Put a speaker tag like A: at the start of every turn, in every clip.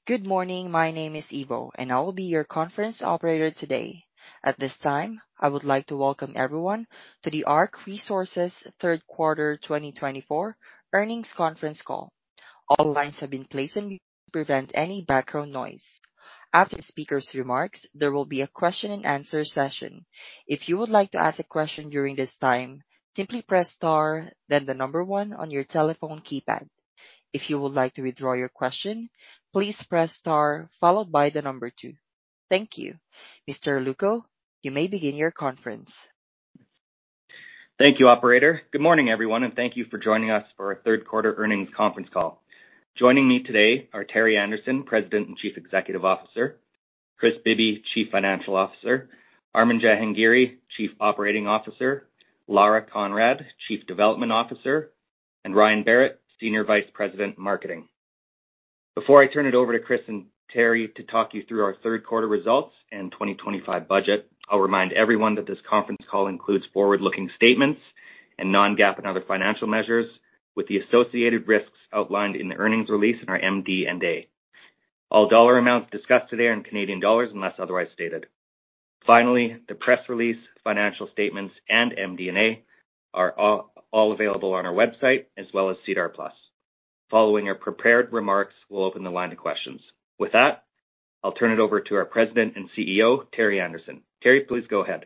A: Good morning. My name is Ivo, and I will be your conference operator today. At this time, I would like to welcome everyone to the ARC Resources third quarter 2024 earnings conference call. All lines have been placed on mute to prevent any background noise. After the speaker's remarks, there will be a question and answer session. If you would like to ask a question during this time, simply press star, then the number one on your telephone keypad. If you would like to withdraw your question, please press star followed by the number two. Thank you. Mr. Luco, you may begin your conference.
B: Thank you, operator. Good morning, everyone, and thank you for joining us for our third quarter earnings conference call. Joining me today are Terry Anderson, President and Chief Executive Officer, Kris Bibby, Chief Financial Officer, Armin Jahangiri, Chief Operating Officer, Lara Conrad, Chief Development Officer, and Ryan Barrett, Senior Vice President, Marketing. Before I turn it over to Kris and Terry to talk you through our third quarter results and 2025 budget, I'll remind everyone that this conference call includes forward-looking statements and non-GAAP and other financial measures with the associated risks outlined in the earnings release in our MD&A. All dollar amounts discussed today are in Canadian dollars unless otherwise stated. Finally, the press release, financial statements, and MD&A are all available on our website as well as SEDAR+. Following our prepared remarks, we'll open the line to questions. With that, I'll turn it over to our President and CEO, Terry Anderson. Terry, please go ahead.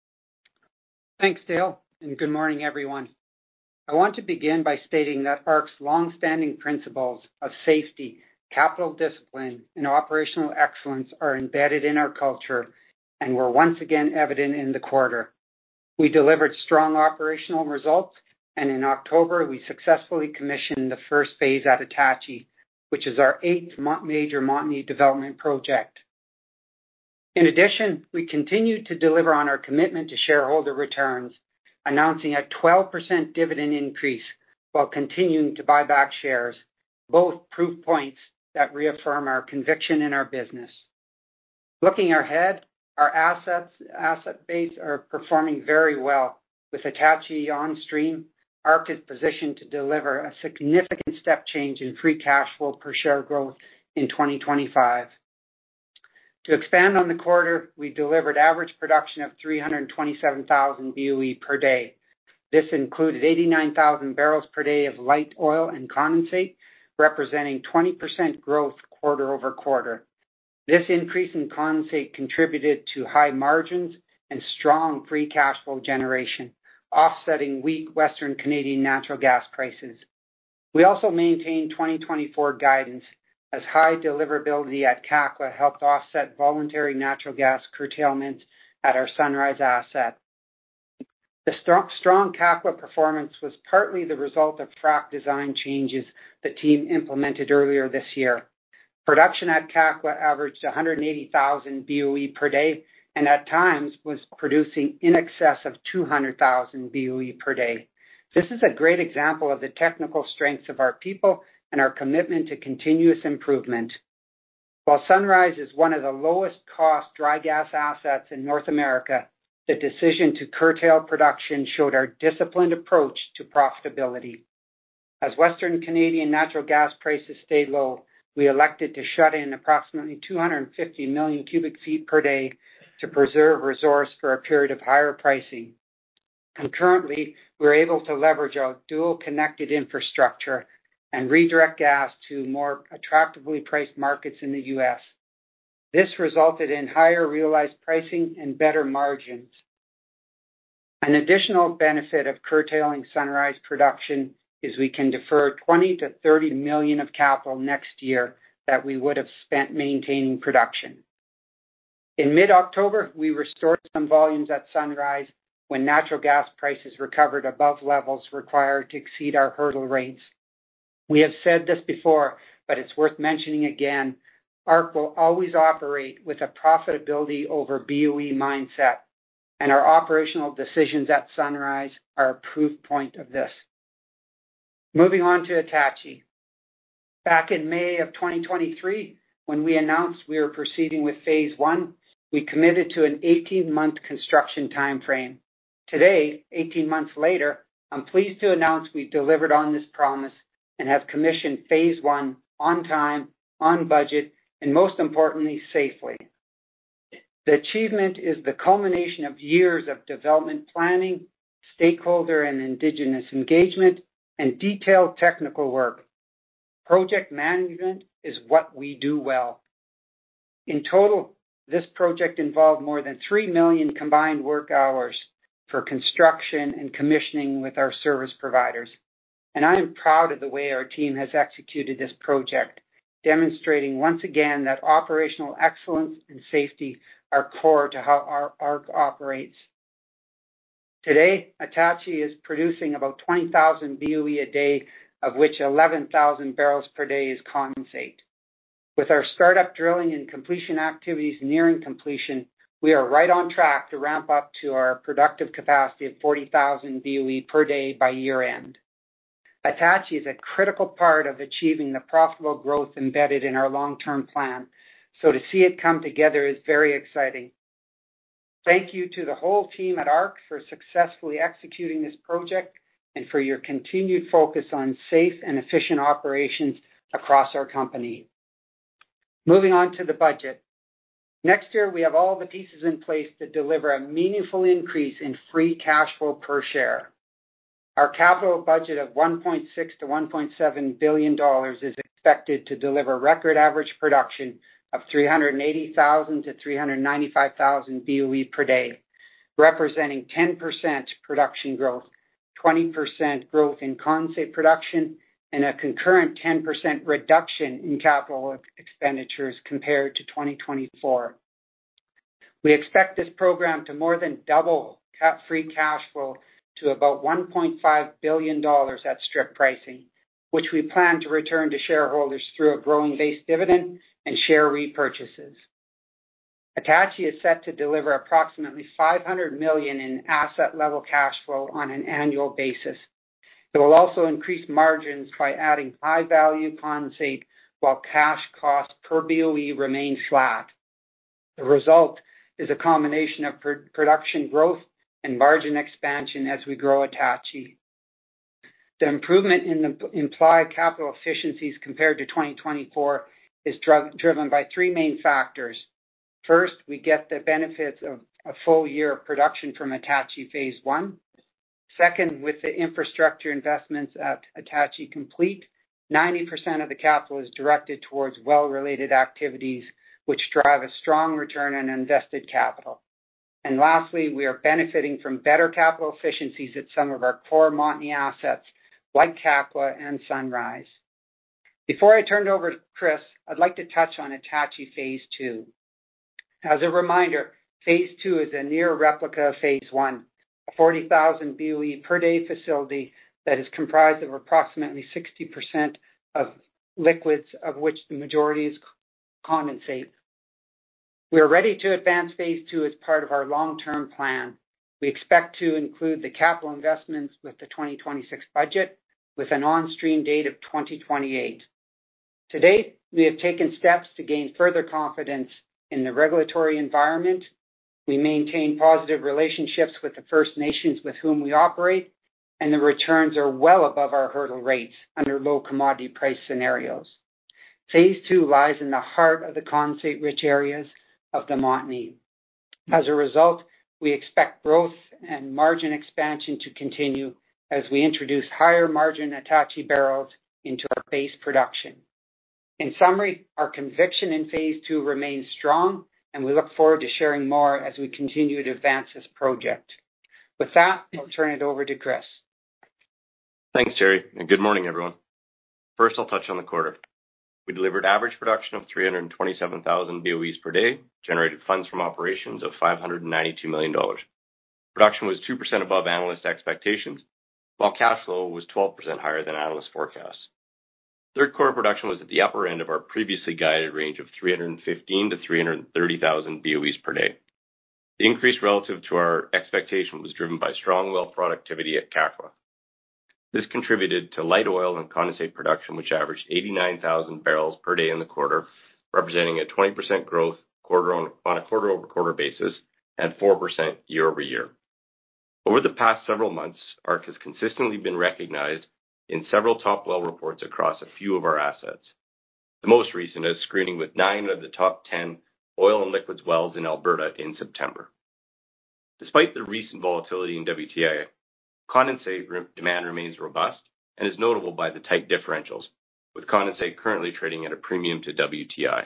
C: Thanks, Dale, and good morning, everyone. I want to begin by stating that ARC's long-standing principles of safety, capital discipline, and operational excellence are embedded in our culture and were once again evident in the quarter. We delivered strong operational results, and in October, we successfully commissioned the first phase at Attachie, which is our eighth major Montney development project. In addition, we continued to deliver on our commitment to shareholder returns, announcing a 12% dividend increase while continuing to buy back shares, both proof points that reaffirm our conviction in our business. Looking ahead, our asset base are performing very well. With Attachie on stream, ARC is positioned to deliver a significant step change in free cash flow per share growth in 2025. To expand on the quarter, we delivered average production of 327,000 BOE per day. This included 89,000 barrels per day of light oil and condensate, representing 20% growth quarter over quarter. This increase in condensate contributed to high margins and strong free cash flow generation, offsetting weak Western Canadian natural gas prices. We also maintained 2024 guidance as high deliverability at Kakwa helped offset voluntary natural gas curtailments at our Sunrise asset. The strong Kakwa performance was partly the result of frac design changes the team implemented earlier this year. Production at Kakwa averaged 180,000 BOE per day and at times was producing in excess of 200,000 BOE per day. This is a great example of the technical strengths of our people and our commitment to continuous improvement. While Sunrise is one of the lowest cost dry gas assets in North America, the decision to curtail production showed our disciplined approach to profitability. As Western Canadian natural gas prices stayed low, we elected to shut in approximately 250 million cubic feet per day to preserve resource for a period of higher pricing. Concurrently, we were able to leverage our dual connected infrastructure and redirect gas to more attractively priced markets in the U.S. This resulted in higher realized pricing and better margins. An additional benefit of curtailing Sunrise production is we can defer 20 to 30 million of capital next year that we would have spent maintaining production. In mid-October, we restored some volumes at Sunrise when natural gas prices recovered above levels required to exceed our hurdle rates. We have said this before, but it's worth mentioning again. ARC will always operate with a profitability over BOE mindset, and our operational decisions at Sunrise are a proof point of this. Moving on to Attachie. Back in May of 2023, when we announced we were proceeding with Phase 1, we committed to an 18-month construction timeframe. Today, 18 months later, I'm pleased to announce we delivered on this promise and have commissioned Phase 1 on time, on budget, and most importantly, safely. The achievement is the culmination of years of development planning, stakeholder and Indigenous engagement, and detailed technical work. Project management is what we do well. In total, this project involved more than 3 million combined work hours for construction and commissioning with our service providers. And I am proud of the way our team has executed this project, demonstrating once again that operational excellence and safety are core to how our ARC operates. Today, Attachie is producing about 20,000 BOE a day, of which 11,000 barrels per day is condensate. With our startup drilling and completion activities nearing completion, we are right on track to ramp up to our productive capacity of 40,000 BOE per day by year end. Attachie is a critical part of achieving the profitable growth embedded in our long-term plan, so to see it come together is very exciting. Thank you to the whole team at ARC for successfully executing this project and for your continued focus on safe and efficient operations across our company. Moving on to the budget. Next year, we have all the pieces in place to deliver a meaningful increase in free cash flow per share. Our capital budget of $1.6 to $1.7 billion is expected to deliver record average production of 380,000 to 395,000 BOE per day, representing 10% production growth, 20% growth in condensate production, and a concurrent 10% reduction in capital expenditures compared to 2024. We expect this program to more than double free cash flow to about $1.5 billion at strip pricing, which we plan to return to shareholders through a growing base dividend and share repurchases. Attachie is set to deliver approximately $500 million in asset-level cash flow on an annual basis. It will also increase margins by adding high-value condensate while cash cost per BOE remains flat. The result is a combination of production growth and margin expansion as we grow Attachie. The improvement in the implied capital efficiencies compared to 2024 is driven by three main factors. First, we get the benefits of a full year of production from Attachie Phase 1. Second, with the infrastructure investments at Attachie complete, 90% of the capital is directed towards well-related activities, which drive a strong return on invested capital. And lastly, we are benefiting from better capital efficiencies at some of our core Montney assets, like Kakwa and Sunrise. Before I turn it over to Chris, I'd like to touch on Attachie Phase 2. As a reminder, Phase 2 is a near replica of Phase 1, a 40,000 BOE per day facility that is comprised of approximately 60% of liquids, of which the majority is condensate. We are ready to advance Phase 2 as part of our long-term plan. We expect to include the capital investments with the 2026 budget, with an on-stream date of 2028. To date, we have taken steps to gain further confidence in the regulatory environment. We maintain positive relationships with the First Nations with whom we operate, and the returns are well above our hurdle rates under low commodity price scenarios. Phase 2 lies in the heart of the condensate-rich areas of the Montney. As a result, we expect growth and margin expansion to continue as we introduce higher margin Attachie barrels into our base production. In summary, our conviction in Phase 2 remains strong, and we look forward to sharing more as we continue to advance this project. With that, I'll turn it over to Chris.
D: Thanks, Terry, and good morning, everyone. First, I'll touch on the quarter. We delivered average production of 327,000 BOEs per day, generated funds from operations of $592 million. Production was 2% above analyst expectations, while cash flow was 12% higher than analyst forecasts. Third quarter production was at the upper end of our previously guided range of 315,000 to 330,000 BOEs per day. The increase relative to our expectation was driven by strong well productivity at Kakwa. This contributed to light oil and condensate production, which averaged 89,000 barrels per day in the quarter, representing a 20% growth on a quarter-over-quarter basis and 4% year-over-year. Over the past several months, ARC has consistently been recognized in several top well reports across a few of our assets. The most recent is screening with 9 of the top 10 oil and liquids wells in Alberta in September. Despite the recent volatility in WTI, condensate demand remains robust and is notable by the tight differentials, with condensate currently trading at a premium to WTI.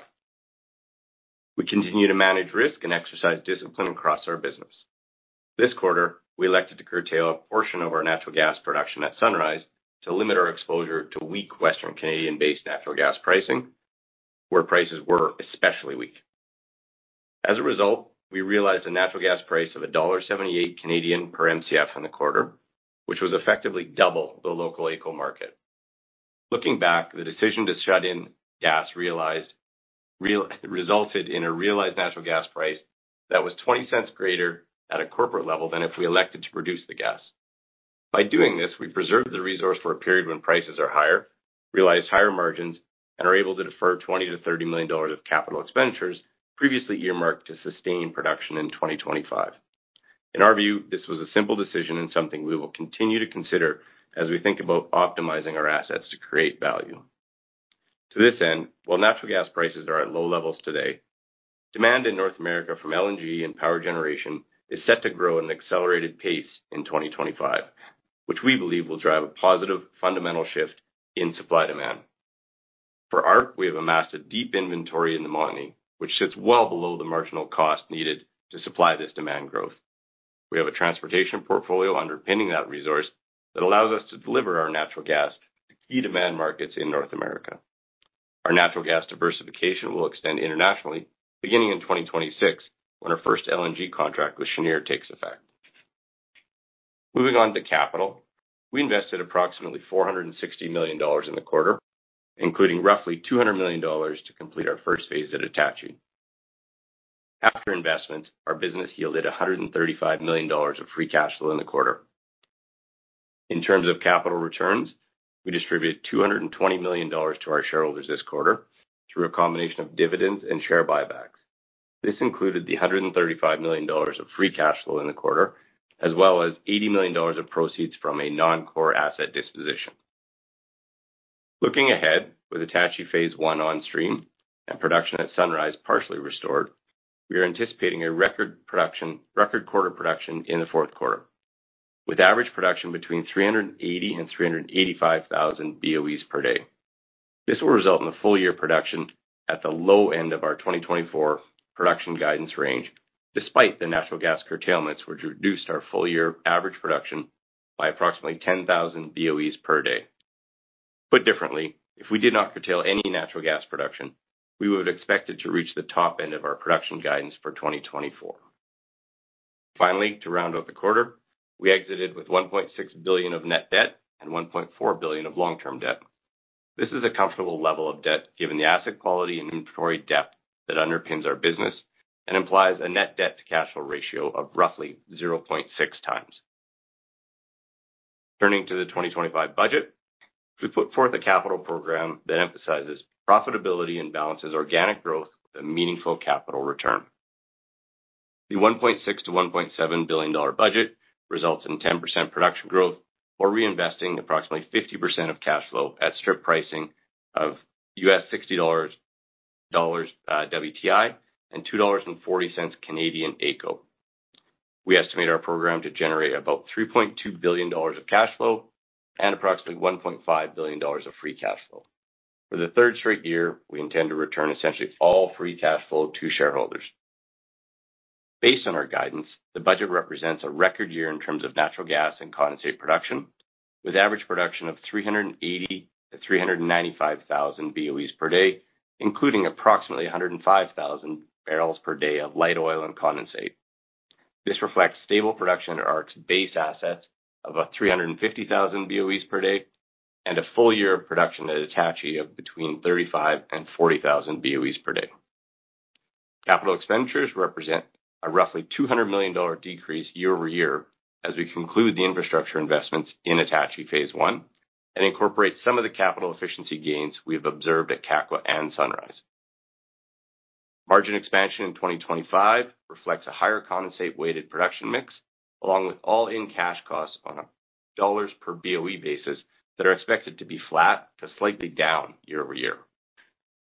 D: We continue to manage risk and exercise discipline across our business. This quarter, we elected to curtail a portion of our natural gas production at Sunrise to limit our exposure to weak Western Canadian-based natural gas pricing, where prices were especially weak. As a result, we realized a natural gas price of $1.78 Canadian per MCF in the quarter, which was effectively double the local AECO market. Looking back, the decision to shut in gas resulted in a realized natural gas price that was 20 cents greater at a corporate level than if we elected to produce the gas. By doing this, we preserved the resource for a period when prices are higher, realized higher margins, and are able to defer $20 to $30 million of capital expenditures previously earmarked to sustain production in 2025. In our view, this was a simple decision and something we will continue to consider as we think about optimizing our assets to create value. To this end, while natural gas prices are at low levels today, demand in North America from LNG and power generation is set to grow at an accelerated pace in 2025, which we believe will drive a positive fundamental shift in supply demand. For ARC, we have amassed a deep inventory in the Montney, which sits well below the marginal cost needed to supply this demand growth. We have a transportation portfolio underpinning that resource that allows us to deliver our natural gas to key demand markets in North America. Our natural gas diversification will extend internationally beginning in 2026 when our first LNG contract with Cheniere takes effect. Moving on to capital, we invested approximately $460 million in the quarter, including roughly $200 million to complete our first phase at Attachie. After investments, our business yielded $135 million of free cash flow in the quarter. In terms of capital returns, we distributed $220 million to our shareholders this quarter through a combination of dividends and share buybacks. This included the $135 million of free cash flow in the quarter, as well as $80 million of proceeds from a non-core asset disposition. Looking ahead, with Attachie Phase 1 on stream and production at Sunrise partially restored, we are anticipating a record quarter production in the fourth quarter, with average production between 380 and 385,000 BOEs per day. This will result in a full year production at the low end of our 2024 production guidance range, despite the natural gas curtailments, which reduced our full year average production by approximately 10,000 BOEs per day. Put differently, if we did not curtail any natural gas production, we would have expected to reach the top end of our production guidance for 2024. Finally, to round out the quarter, we exited with $1.6 billion of net debt and $1.4 billion of long-term debt. This is a comfortable level of debt given the asset quality and inventory depth that underpins our business and implies a net debt to cash flow ratio of roughly 0.6 times. Turning to the 2025 budget, we put forth a capital program that emphasizes profitability and balances organic growth with a meaningful capital return. The $1.6 to $1.7 billion budget results in 10% production growth or reinvesting approximately 50% of cash flow at strip pricing of $60 WTI and $2.40 Canadian AECO. We estimate our program to generate about $3.2 billion of cash flow and approximately $1.5 billion of free cash flow. For the third straight year, we intend to return essentially all free cash flow to shareholders. Based on our guidance, the budget represents a record year in terms of natural gas and condensate production, with average production of 380 to 395,000 BOEs per day, including approximately 105,000 barrels per day of light oil and condensate. This reflects stable production at ARC's base assets of 350,000 BOEs per day and a full year of production at Attachie of between 35 and 40,000 BOEs per day. Capital expenditures represent a roughly $200 million decrease year over year as we conclude the infrastructure investments in Attachie Phase 1 and incorporate some of the capital efficiency gains we have observed at Kakwa and Sunrise. Margin expansion in 2025 reflects a higher condensate-weighted production mix, along with all-in cash costs on a dollars per BOE basis that are expected to be flat to slightly down year over year.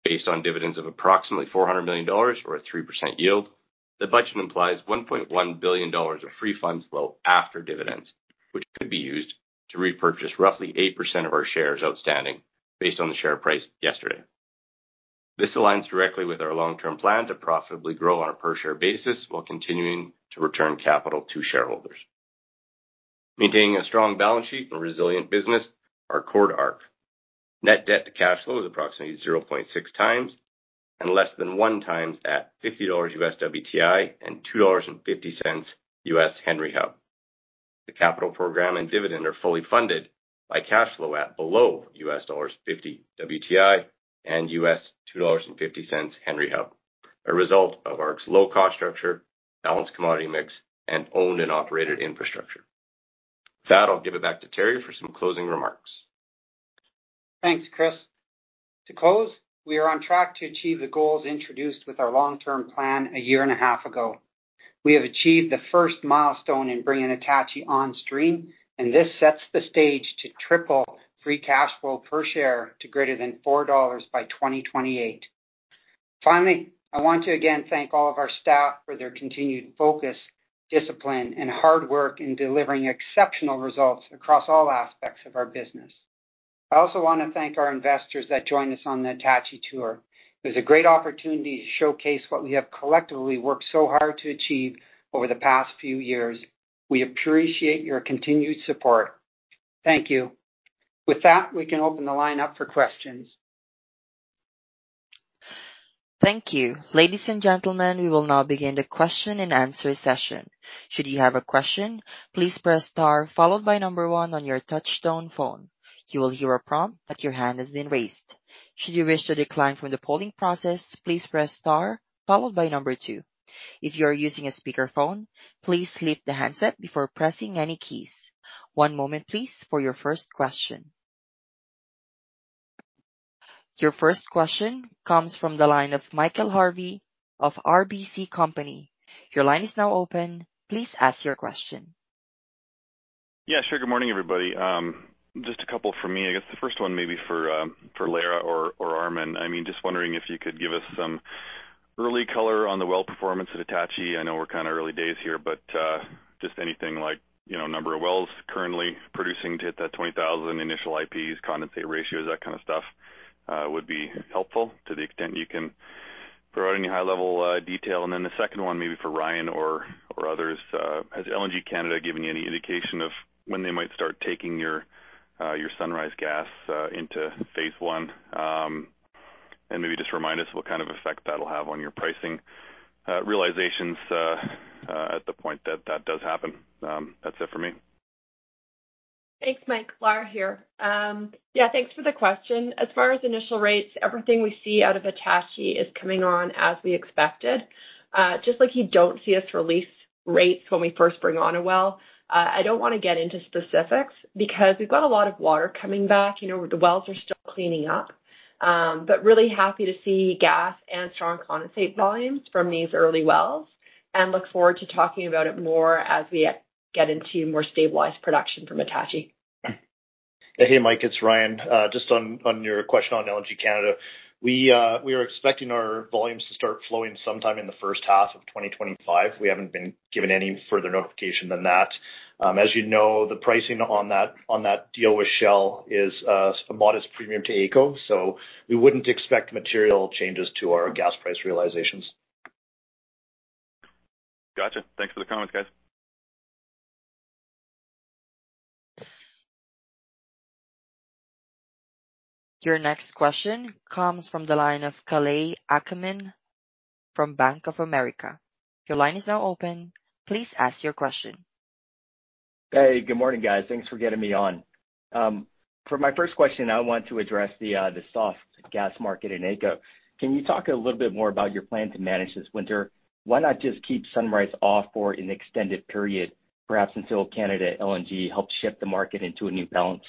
D: Based on dividends of approximately $400 million or a 3% yield, the budget implies $1.1 billion of free funds flow after dividends, which could be used to repurchase roughly 8% of our shares outstanding based on the share price yesterday. This aligns directly with our long-term plan to profitably grow on a per-share basis while continuing to return capital to shareholders. Maintaining a strong balance sheet and resilient business are core to ARC. Net debt to cash flow is approximately 0.6 times and less than 1 times at $50 US WTI and $2.50 US Henry Hub. The capital program and dividend are fully funded by cash flow at below US $50 WTI and US $2.50 Henry Hub, a result of ARC's low cost structure, balanced commodity mix, and owned and operated infrastructure. With that, I'll give it back to Terry for some closing remarks.
C: Thanks, Chris. To close, we are on track to achieve the goals introduced with our long-term plan a year and a half ago. We have achieved the first milestone in bringing Attachie on stream, and this sets the stage to triple free cash flow per share to greater than $4 by 2028. Finally, I want to again thank all of our staff for their continued focus, discipline, and hard work in delivering exceptional results across all aspects of our business. I also want to thank our investors that joined us on the Attachie tour. It was a great opportunity to showcase what we have collectively worked so hard to achieve over the past few years. We appreciate your continued support. Thank you. With that, we can open the line up for questions.
A: Thank you. Ladies and gentlemen, we will now begin the question and answer session. Should you have a question, please press star followed by number 1 on your touchtone phone. You will hear a prompt that your hand has been raised. Should you wish to decline from the polling process, please press star followed by number 2. If you are using a speakerphone, please lift the handset before pressing any keys. One moment, please, for your first question. Your first question comes from the line of Michael Harvey of RBC Company. Your line is now open. Please ask your question.
E: Yeah, sure. Good morning, everybody. Just a couple from me. I guess the first one maybe for Lara or Armin. I mean, just wondering if you could give us some early color on the well performance at Attachie. I know we're kind of early days here, but just anything like, you know, number of wells currently producing to hit that 20,000 initial IPs, condensate ratios, that kind of stuff would be helpful to the extent you can provide any high-level detail. And then the second one maybe for Ryan or others. Has LNG Canada given you any indication of when they might start taking your Sunrise gas into phase 1, and maybe just remind us what kind of effect that'll have on your pricing realizations at the point that does happen. That's it for me.
F: Thanks, Mike. Lara here. Yeah, thanks for the question. As far as initial rates, everything we see out of Attachie is coming on as we expected. Just like you don't see us release rates when we first bring on a well, I don't want to get into specifics because we've got a lot of water coming back. You know, the wells are still cleaning up. But really happy to see gas and strong condensate volumes from these early wells and look forward to talking about it more as we get into more stabilized production from Attachie.
G: Hey, Mike, it's Ryan. Just on your question on LNG Canada, we are expecting our volumes to start flowing sometime in the first half of 2025. We haven't been given any further notification than that. As you know, the pricing on that deal with Shell is a modest premium to AECO, so we wouldn't expect material changes to our gas price realizations.
E: Gotcha. Thanks for the comments, guys.
A: Your next question comes from the line of Kalei Akamine from Bank of America. Your line is now open. Please ask your question.
B: Hey, good morning, guys. Thanks for getting me on. For my first question, I want to address the soft gas market in AECO. Can you talk a little bit more about your plan to manage this winter? Why not just keep Sunrise off for an extended period, perhaps until Canada LNG helps shift the market into a new balance?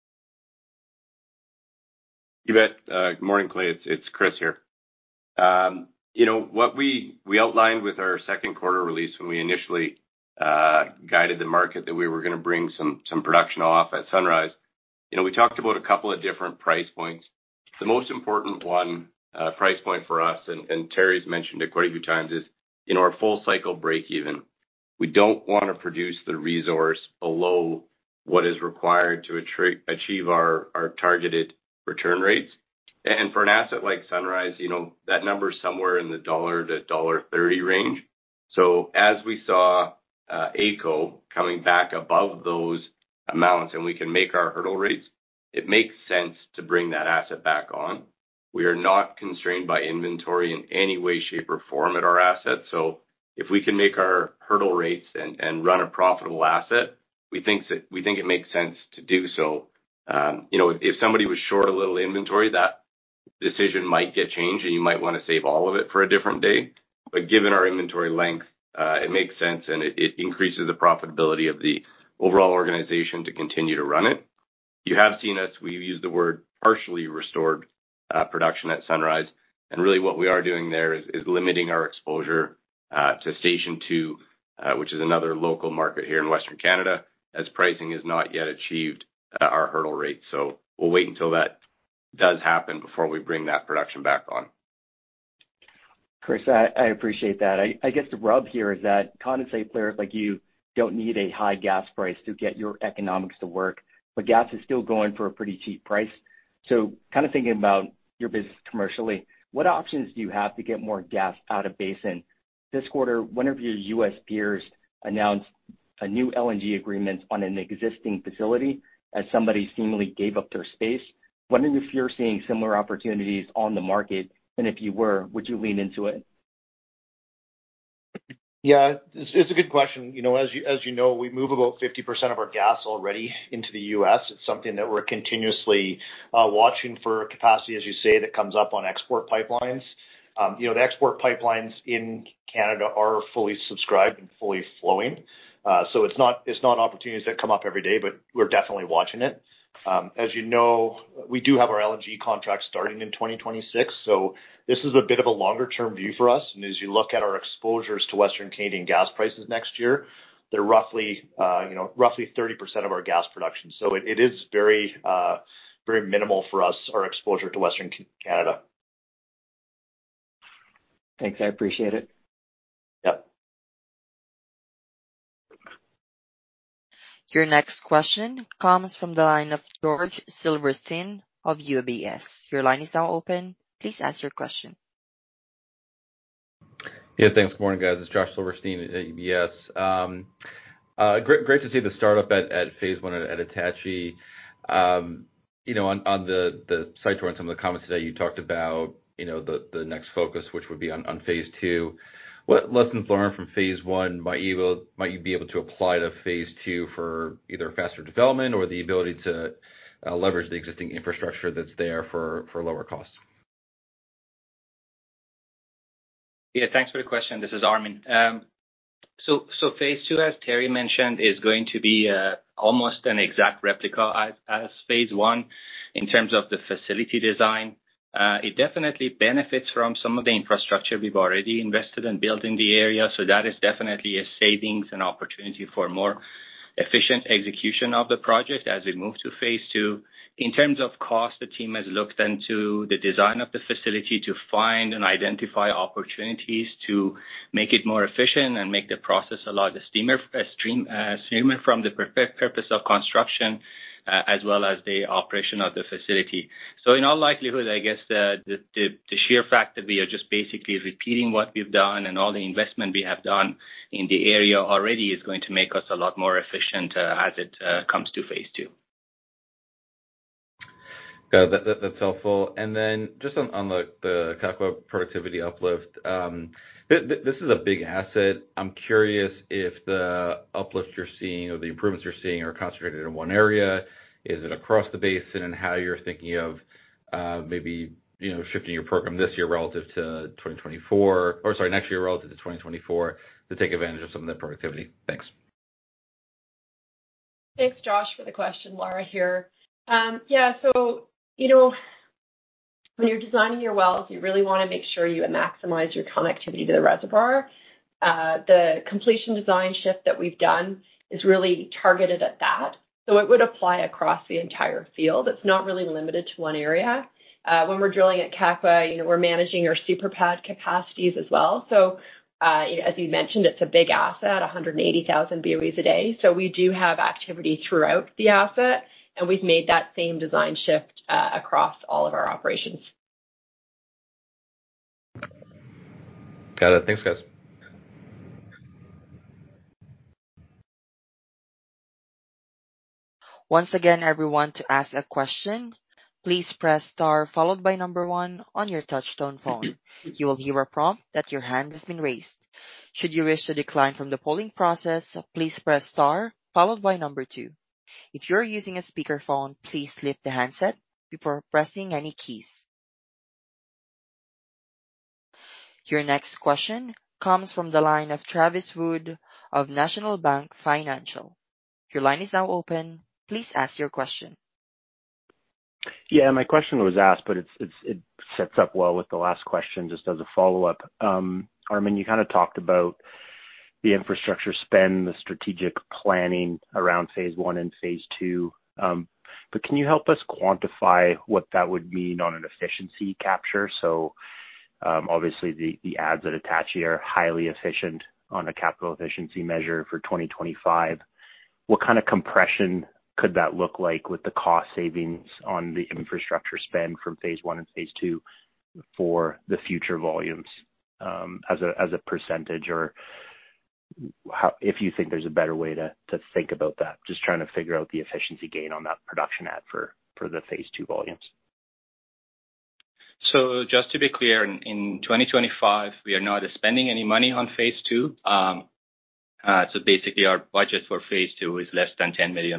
D: You bet. Good morning, Clay. It's Chris here. You know, what we outlined with our second quarter release when we initially guided the market that we were going to bring some production off at Sunrise, you know, we talked about a couple of different price points. The most important one price point for us, and Terry's mentioned it quite a few times, is our full cycle break even. We don't want to produce the resource below what is required to achieve our targeted return rates. And for an asset like Sunrise, that number is somewhere in the $1 to $1.30 range. So as we saw AECO coming back above those amounts and we can make our hurdle rates, it makes sense to bring that asset back on. We are not constrained by inventory in any way, shape, or form at our asset. So if we can make our hurdle rates and run a profitable asset, we think it makes sense to do so. If somebody was short a little inventory, that decision might get changed and you might want to save all of it for a different day. But given our inventory length, it makes sense and it increases the profitability of the overall organization to continue to run it. You have seen us, we use the word partially restored production at Sunrise. And really what we are doing there is limiting our exposure to Station 2, which is another local market here in Western Canada, as pricing has not yet achieved our hurdle rate. So we'll wait until that does happen before we bring that production back on.
H: Chris, I appreciate that. I guess the rub here is that condensate players like you don't need a high gas price to get your economics to work, but gas is still going for a pretty cheap price. So kind of thinking about your business commercially, what options do you have to get more gas out of basin? This quarter, one of your U.S. peers announced a new LNG agreement on an existing facility as somebody seemingly gave up their space. Wondering if you're seeing similar opportunities on the market, and if you were, would you lean into it?
G: Yeah, it's a good question. As you know, we move about 50% of our gas already into the U.S. It's something that we're continuously watching for capacity, as you say, that comes up on export pipelines. The export pipelines in Canada are fully subscribed and fully flowing. So it's not opportunities that come up every day, but we're definitely watching it. As you know, we do have our LNG contract starting in 2026. So this is a bit of a longer term view for us. And as you look at our exposures to Western Canadian gas prices next year, they're roughly 30% of our gas production. So it is very minimal for us, our exposure to Western Canada.
H: Thanks. I appreciate it.
G: Yep.
A: Your next question comes from the line of George Silverstein of UBS. Your line is now open. Please ask your question.
I: Yeah, thanks. Good morning, guys. It's Josh Silverstein at UBS. Great to see the startup at Phase 1 at Attachie. On the site tour and some of the comments today, you talked about the next focus, which would be on Phase 2. What lessons learned from Phase 1 might you be able to apply to Phase 2 for either faster development or the ability to leverage the existing infrastructure that's there for lower costs?
B: Yeah, thanks for the question. This is Armin. So Phase 2, as Terry mentioned, is going to be almost an exact replica as Phase 1 in terms of the facility design. It definitely benefits from some of the infrastructure we've already invested and built in the area. So that is definitely a savings and opportunity for more efficient execution of the project as we move to Phase 2. In terms of cost, the team has looked into the design of the facility to find and identify opportunities to make it more efficient and make the process a lot streamer from the purpose of construction as well as the operation of the facility. So in all likelihood, I guess the sheer fact that we are just basically repeating what we've done and all the investment we have done in the area already is going to make us a lot more efficient as it comes to Phase 2.
I: Got it. That's helpful. And then just on the Kakwa productivity uplift, this is a big asset. I'm curious if the uplift you're seeing or the improvements you're seeing are concentrated in one area. Is it across the basin, and how you're thinking of maybe shifting your program this year relative to 2024, or sorry, next year relative to 2024 to take advantage of some of that productivity? Thanks.
F: Thanks, Josh, for the question. Laura here. So when you're designing your wells, you really want to make sure you maximize your connectivity to the reservoir. The completion design shift that we've done is really targeted at that. So it would apply across the entire field. It's not really limited to one area. When we're drilling at Kakwa, we're managing our super pad capacities as well. So as you mentioned, it's a big asset, 180,000 BOEs a day. So we do have activity throughout the asset, and we've made that same design shift across all of our operations.
I: Got it. Thanks, guys.
A: Once again, everyone, to ask a question, please press star followed by number 1 on your touchtone phone. You will hear a prompt that your hand has been raised. Should you wish to decline from the polling process, please press star followed by number 2. If you're using a speakerphone, please lift the handset before pressing any keys. Your next question comes from the line of Travis Wood of National Bank Financial. Your line is now open. Please ask your question.
J: Yeah, my question was asked, but it sets up well with the last question just as a follow-up. Armin, you kind of talked about the infrastructure spend, the strategic planning around phase 1 and phase 2. But can you help us quantify what that would mean on an efficiency capture? So obviously the adds at Attachie are highly efficient on a capital efficiency measure for 2025. What kind of compression could that look like with the cost savings on the infrastructure spend from phase 1 and phase 2 for the future volumes as a percentage, or how, if you think there's a better way to think about that? Just trying to figure out the efficiency gain on that production add for the phase 2 volumes.
B: So just to be clear, in 2025, we are not spending any money on phase 2. So basically, our budget for phase 2 is less than $10 million.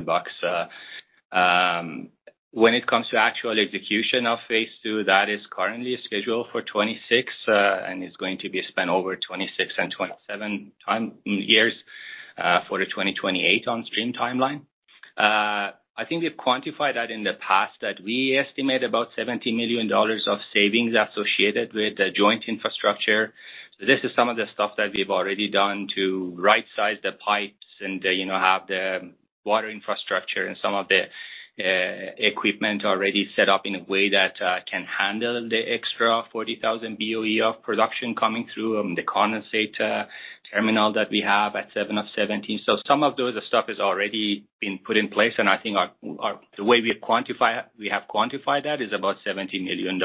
B: When it comes to actual execution of phase 2, that is currently scheduled for 26 and is going to be spent over 26 and 27 years for the 2028 on stream timeline. I think we've quantified that in the past, that we estimate about $70 million of savings associated with the joint infrastructure. So this is some of the stuff that we've already done to right-size the pipes and, have the water infrastructure and some of the equipment already set up in a way that can handle the extra 40,000 BOE of production coming through the condensate terminal that we have at 7 of 17. So some of those stuff has already been put in place, and I think the way we have quantified that is about $70 million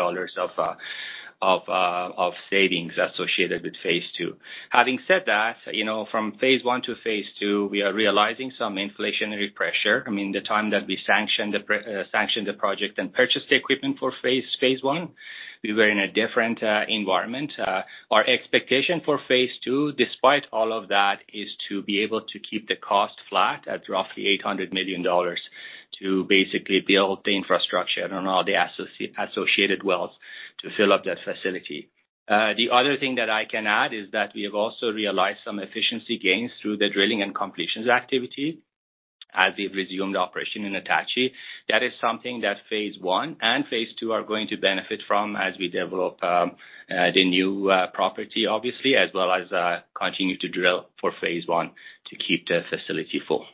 B: of savings associated with phase 2. Having said that, from phase 1 to phase 2, we are realizing some inflationary pressure. I mean, the time that we sanctioned the project and purchased the equipment for phase 1, we were in a different environment. Our expectation for phase 2, despite all of that, is to be able to keep the cost flat at roughly $800 million to basically build the infrastructure and all the associated wells to fill up that facility. The other thing that I can add is that we have also realized some efficiency gains through the drilling and completions activity as we've resumed operation in Attachie. That is something that phase 1 and phase 2 are going to benefit from as we develop the new property, obviously, as well as continue to drill for phase 1 to keep the facility full.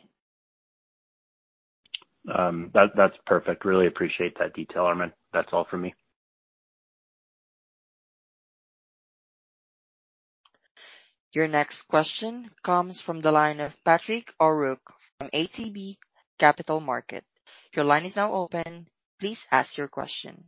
J: That's perfect. Really appreciate that detail, Armin. That's all for me.
A: Your next question comes from the line of Patrick O'Rourke from ATB Capital Markets. Your line is now open. Please ask your question.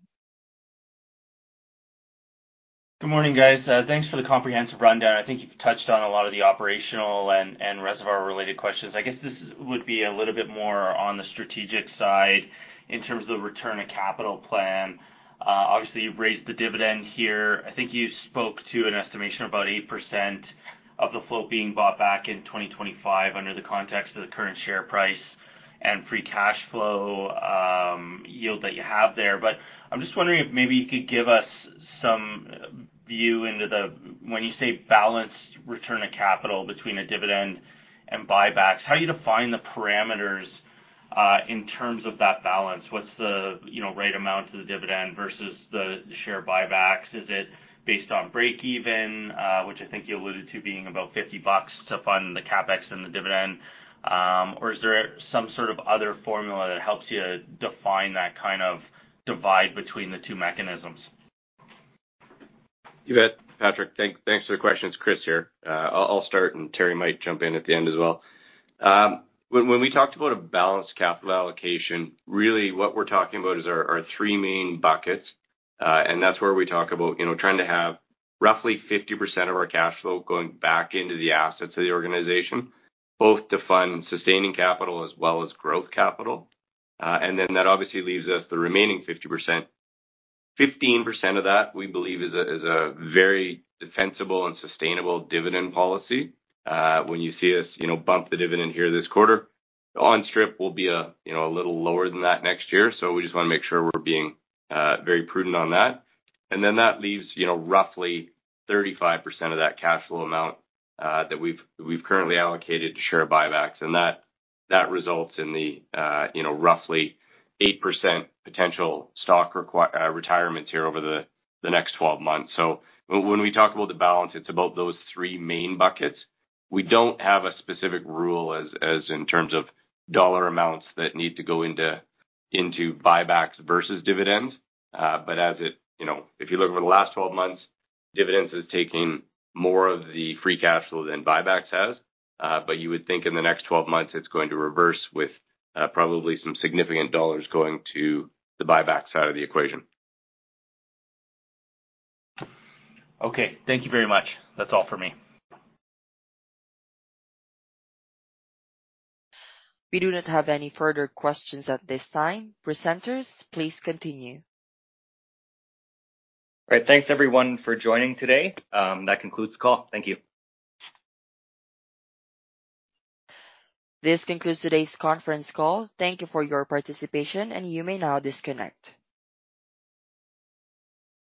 K: Good morning, guys. Thanks for the comprehensive rundown. I think you've touched on a lot of the operational and reservoir-related questions. I guess this would be a little bit more on the strategic side in terms of the return of capital plan. Obviously, you've raised the dividend here. I think you spoke to an estimation of about 8% of the float being bought back in 2025 under the context of the current share price and free cash flow yield that you have there. But I'm just wondering if maybe you could give us some view into when you say balanced return of capital between a dividend and buybacks, how you define the parameters in terms of that balance. What's the right amount to the dividend versus the share buybacks? Is it based on break even, which I think you alluded to being about $50 to fund the capex and the dividend, or is there some sort of other formula that helps you define that kind of divide between the two mechanisms?
D: You bet, Patrick. Thanks for the question. It's Chris here. I'll start, and Terry might jump in at the end as well. When we talked about a balanced capital allocation, really what we're talking about is our three main buckets. And that's where we talk about, trying to have roughly 50% of our cash flow going back into the assets of the organization, both to fund sustaining capital as well as growth capital. And then that obviously leaves us the remaining 50%. 15% of that we believe is a very defensible and sustainable dividend policy. When you see us, bump the dividend here this quarter, on strip will be a little lower than that next year. So we just want to make sure we're being very prudent on that. And then that leaves, roughly 35% of that cash flow amount that we've currently allocated to share buybacks. And that results in the, roughly 8% potential stock retirements here over the next 12 months. So when we talk about the balance, it's about those three main buckets. We don't have a specific rule as in terms of dollar amounts that need to go into buybacks versus dividends. But as if you look over the last 12 months, dividends is taking more of the free cash flow than buybacks has. But you would think in the next 12 months, it's going to reverse with probably some significant dollars going to the buyback side of the equation.
K: Okay, thank you very much. That's all for me.
A: We do not have any further questions at this time. Presenters, please continue.
B: All right. Thanks, everyone, for joining today. That concludes the call. Thank you.
A: This concludes today's conference call. Thank you for your participation, and you may now disconnect.